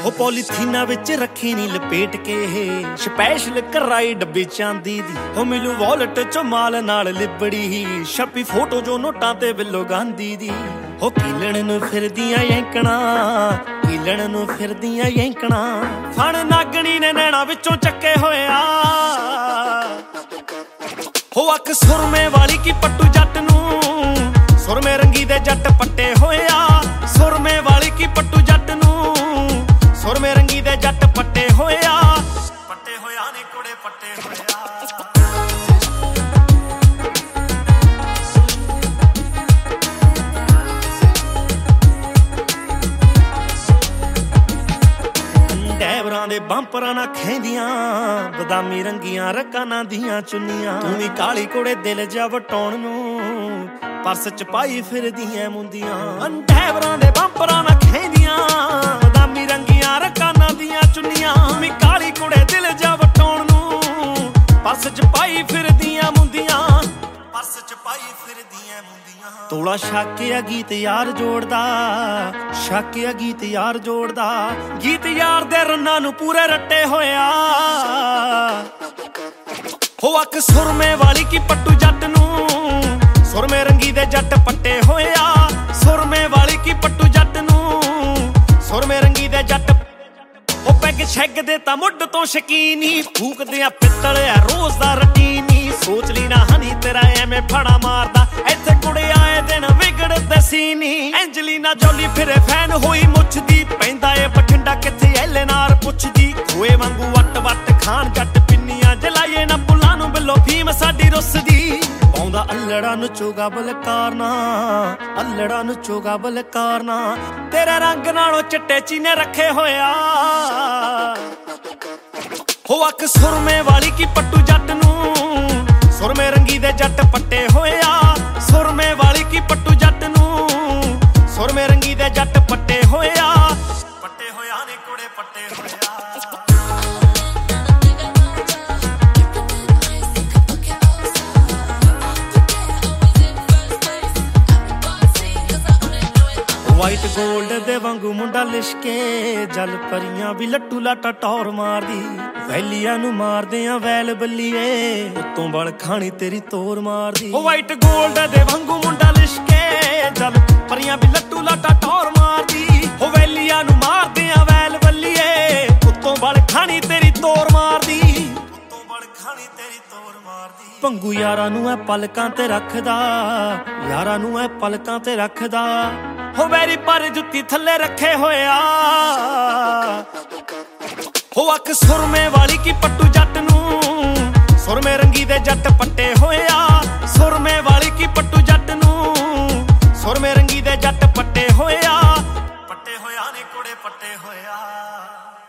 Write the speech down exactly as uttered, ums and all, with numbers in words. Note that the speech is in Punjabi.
ਉਹ ਪੋਲੀਥੀਨਾ ਵਿੱਚ ਰੱਖੀ ਨੀ ਲਪੇਟ ਕੇ ਸਪੈਸ਼ਲ ਕਰਾਈ ਡੱਬੇ ਚਾਂਦੀ ਦੀ ਉਹ ਮਿਲੂ ਵਾਲਟ ਚ ਮਾਲ ਨਾਲ ਲਿਬੜੀ ਛਪੀ ਫੋਟੋ ਜੋ ਨੋਟਾਂ ਤੇ ਬਿੱਲੋ ਗਾਂਧੀ ਦੀ ਉਹ ਕੀਲਣ ਨੂੰ ਫਿਰਦੀਆਂ ਯੈਂਕਣਾ ਕੀਲਣ ਨੂੰ ਫਿਰਦੀਆਂ ਯੈਂਕਣਾ ਫਣ ਨਾਗਣੀ ਨੇ ਨੈਣਾ ਵਿੱਚੋਂ ਚੱਕੇ ਹੋਇਆ ਹੋ ਅੱਖ ਸੁਰਮੇ ਵਾਲੀ ਕੀ ਪੱਟੂ ਜੱਟ ਨੂੰ ਸੁਰਮੇ ਰੰਗੀ ਦੇ ਜੱਟ ਪੱਟੇ ਹੋਇਆ ਸੁਰਮੇ ਵਾਲੀ ਕੀ ਪੱਟੂ ਜੱਟ ਨੂੰ ਸੁਰਮੇ ਰੰਗੀ ਦੇ ਜੱਟ ਪੱਟੇ ਹੋਇਆ ਪੱਟੇ ਹੋਇਆ ਨੀ ਕੁੜੇ ਪੱਟੇ ਹੋਇਆ ਡੈਵਰਾਂ ਦੇ ਬੰਪਰਾਂ ਨਾਲ ਖੈਂਦੀਆਂ ਬਦਾਮੀ ਰੰਗੀਆਂ ਰਕਾਨਾਂ ਦੀਆਂ ਚੁੰਨੀਆਂ ਤੂੰ ਵੀ ਕਾਲੀ ਕੁੜੇ ਦਿਲ ਜਾ ਵਟਾਉਣ ਨੂੰ ਪਰਸ ਚ ਪਾਈ ਫਿਰਦੀਆਂ ਮੁੰਦੀਆਂ ਡੈਵਰਾਂ ਦੇ ਬੰਪਰਾਂ ਨਾਲ ਖੈਂਦੀਆਂ ਬਦਾਮੀ ਰੰਗੀਆਂ ਰਕਾਨਾਂ ਦੀਆਂ ਚੁੰਨੀਆਂ ਤੂੰ ਵੀ ਕਾਲੀ ਕੁੜੇ ਦਿਲ ਜਾ ਵਟਾਉਣ ਨੂੰ ਪਰਸ ਚ ਪਾਈ ਫਿਰਦੀਆਂ ਮੁੰਦੀਆਂ ਪਰਸ ਚ ਪਾਈ ਫਿਰਦੀਆਂ ਮੁੰਦੀਆਂ ਤੋਲਾ ਛਾਕਿਆ ਗੀਤ ਯਾਰ ਜੋੜਦਾ ਛਾਕਿਆ ਗੀਤ ਯਾਰ ਜੋੜਦਾ ਗੀਤ ਯਾਰ ਦੇ ਰੰਨਾਂ ਨੂੰ ਪੂਰੇ ਰੱਟੇ ਹੋਇਆ ਹੋ ਅੱਖ ਸੁਰਮੇ ਵਾਲੀ ਕੀ ਪੱਟੂ ਜੱਟ ਨੂੰ ਸੁਰਮੇ ਰੰਗੀ ਦੇ ਜੱਟ ਪੱਟੇ ਹੋਇਆ ਸੁਰਮੇ ਵਾਲੀ ਕੀ ਪੱਟੂ ਜੱਟ ਨੂੰ ਸੁਰਮੇ ਰੰਗੀ ਦੇ ਜੱਟ ਉਹ ਪੈਗ ਛੱਗ ਦੇ ਤਾਂ ਮੁੱਢ ਤੋਂ ਸ਼ਕੀਨੀ ਫੂਕਦੇ ਆ ਪਿੱਤਲ ਆ ਰੋਜ਼ ਦਾ ਰਟੀਨੀ ਸੋਚ ਲਈ ਨਾ ਹਨੀ ਤੇਰਾ ਐਵੇਂ ਫੜਾ ਮਾਰਦਾ ਇੱਥੇ ਕੁੜੇ ਆਏ ਦਿਨ ਵਿਗੜਦੇ ਸੀ ਨੀ ਐਂਜਲੀਨਾ ਜੋਲੀ ਫਿਰੇ ਫੈਨ ਹੋਈ ਮੁੱਛਦੀ ਪੈਂਦਾ ਏ ਬਠਿੰਡਾ ਕਿੱਥੇ ਐਲੇ ਨਾਰ ਪੁੱਛਦੀ ਖੋਏ ਵਾਂਗੂ ਵੱਟ ਵੱਟ ਖਾਣ ਜੱਟ ਪਿੰਨੀਆਂ ਜਲਾਈਏ ਨਾ ਪੁੱਲਾਂ ਨੂੰ ਬਿੱਲੋ ਫੀਮ ਸਾਡੀ ਰੁੱਸਦੀ ਪਾਉਂਦਾ ਅੱਲੜਾ ਨੂੰ ਚੋਗਾ ਬਲਕਾਰਨਾ ਅੱਲੜਾ ਨੂੰ ਚੋਗਾ ਬਲਕਾਰਨਾ ਤੇਰੇ ਰੰਗ ਨਾਲੋਂ ਚਿੱਟੇ ਚੀਨੇ ਰੱਖੇ ਹੋਇਆ ਹੋ ਅੱਖ ਸੁਰਮੇ ਵਾਲੀ ਕੀ ਪੱਟੂ ਜੱਟ ਨੂੰ ਸੁਰਮੇ ਰੰਗੀ ਦੇ ਜੱਟ ਪੱਟੇ ਹੋਇਆ ਸੁਰਮੇ ਵਾਲੀ ਕੀ ਪੱਟੂ ਜੱਟ ਨੂੰ ਸੁਰਮੇ ਰੰਗੀ ਦੇ ਜੱਟ ਪੱਟੇ ਹੋਇਆ ਪੱਟੇ ਹੋਇਆ ਨੇ ਕੁੜੇ ਪੱਟੇ ਹੋਇਆ ਵਾਈਟ ਗੋਲਡ ਦੇ ਵਾਂਗੂ ਮੁੰਡਾ ਲਿਸ਼ਕੇ ਜਲ ਪਰੀਆਂ ਵੀ ਲੱਟੂ ਲਾਟਾ ਟੌਰ ਮਾਰਦੀ ਵੈਲੀਆਂ ਨੂੰ ਮਾਰਦੇ ਆ ਵੈਲ ਬੱਲੀਏ ਉੱਤੋਂ ਬਲ ਖਾਣੀ ਤੇਰੀ ਤੋਰ ਮਾਰਦੀ ਉਹ ਵਾਈਟ ਗੋਲਡ ਦੇ ਵਾਂਗੂ ਮੁੰਡਾ ਲਿਸ਼ਕੇ ਜਲ ਪਰੀਆਂ ਵੀ ਲੱਟੂ ਲਾਟਾ ਟੌਰ ਮਾਰਦੀ ਉਹ ਵੈਲੀਆਂ ਨੂੰ ਮਾਰਦੇ ਆ ਵੈਲ ਬੱਲੀਏ ਉੱਤੋਂ ਬਲ ਖਾਣੀ ਤੇਰੀ ਤੋਰ ਮਾਰਦੀ ਉੱਤੋਂ ਬਲ ਖਾਣੀ ਤੇਰੀ ਤੋਰ ਮਾਰਦੀ ਭੰਗੂ ਯਾਰਾਂ ਨੂੰ ਐ ਪਲਕਾਂ ਤੇ ਰੱਖਦਾ ਯਾਰਾਂ ਨੂੰ ਐ ਪਲਕਾਂ ਤੇ ਰੱਖਦਾ ਹੋ ਵੈਰੀ ਪਰ ਜੁੱਤੀ ਥੱਲੇ ਰੱਖੇ ਹੋਇਆ ਹੋ ਅੱਖ ਸੁਰਮੇ ਵਾਲੀ ਕੀ ਪੱਟੂ ਜੱਟ ਨੂੰ ਸੁਰਮੇ ਰੰਗੀ ਦੇ ਜੱਟ ਪੱਟੇ ਹੋਇਆ ਸੁਰਮੇ ਵਾਲੀ ਕੀ ਪੱਟੂ ਜੱਟ ਨੂੰ ਸੁਰਮੇ ਰੰਗੀ ਦੇ ਜੱਟ ਪੱਟੇ ਹੋਇਆ ਪੱਟੇ ਹੋਇਆ ਨੇ ਕੁੜੇ ਪੱਟੇ ਹੋਇਆ।